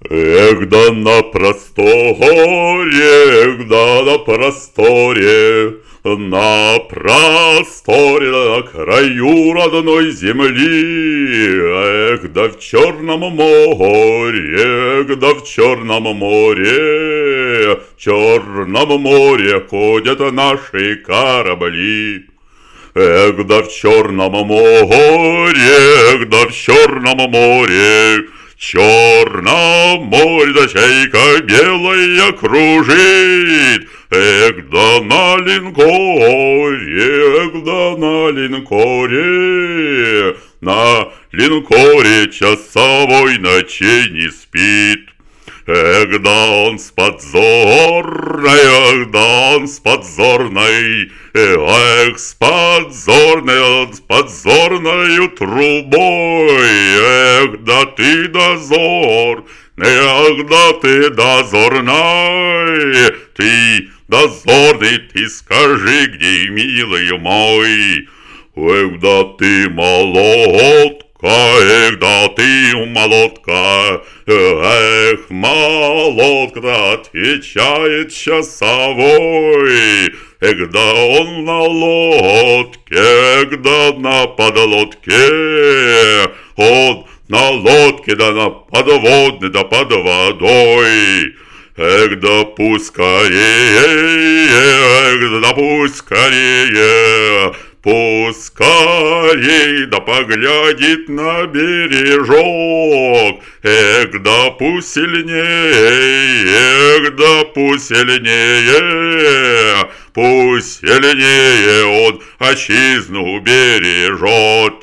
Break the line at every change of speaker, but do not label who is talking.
Эх, да на просторе, эх, да на просторе, на просторе, на краю родной земли, эх, да в Черном море, эх, да в Черном море, в Черном море ходят наши корабли. Эх, да в Черном море, эх, да в Черном море, в Черном море, да чайка белая кружит. Эх, да на линкоре, эх, да на линкоре часовой ночей не спит. Эх, да он с подзорной, эх, да он с подзорной, эх, с подзорной, он с подзорною трубой. Эх, да ты дозор, эх, да ты дозорной, ты дозорный, ты скажи, где, милый мой. Эх, да ты молотка, эх, да ты молотка, эх, молотка, отвечает часовой. Эх, да он на лодке, эх, да на подлодке, он на лодке, да на подводной, да под водой. Эх, да пусть скорее, эх, да пусть скорее, пусть скорей, да поглядит на бережок. Эх, да пусть сильнее, эх, да пусть сильнее он отчизну бережет.